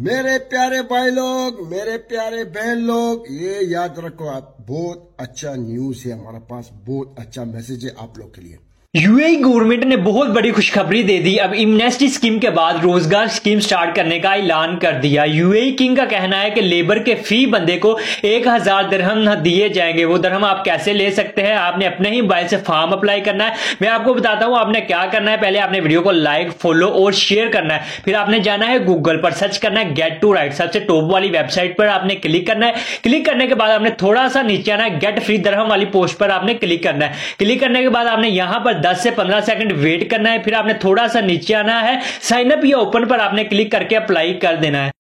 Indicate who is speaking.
Speaker 1: मेरे प्यारे भाई लोग, मेरे प्यारे बहन लोग, ये याद रखो आप, बहुत अच्छा न्यूज है हमारे पास, बहुत अच्छा मैसेज है आप लोग के लिए।
Speaker 2: यूएई गवर्नमेंट ने बहुत बड़ी खुशखबरी दे दी। अब एमनेस्टी स्कीम के बाद रोजगार स्कीम स्टार्ट करने का ऐलान कर दिया। यूएई किंग का कहना है कि लेबर के फी बंदे को 1000 दिरहम दिए जाएंगे। वो दिरहम आप कैसे ले सकते हैं? आपने अपने ही मोबाइल से फॉर्म अप्लाई करना है। मैं आपको बताता हूं आपने क्या करना है। पहले आपने वीडियो को लाइक, फॉलो और शेयर करना है। फिर आपने जाना है गूगल पर, सर्च करना है गेट टू राइट, सबसे टॉप वाली वेबसाइट पर आपने क्लिक करना है। क्लिक करने के बाद आपने थोड़ा सा नीचे आना है, गेट फ्री दिरहम वाली पोस्ट पर आपने क्लिक करना है। क्लिक करने के बाद आपने यहां पर 10 से 15 सेकंड वेट करना है। फिर आपने थोड़ा सा नीचे आना है, साइन अप या ओपन पर आपने क्लिक करके अप्लाई कर देना है।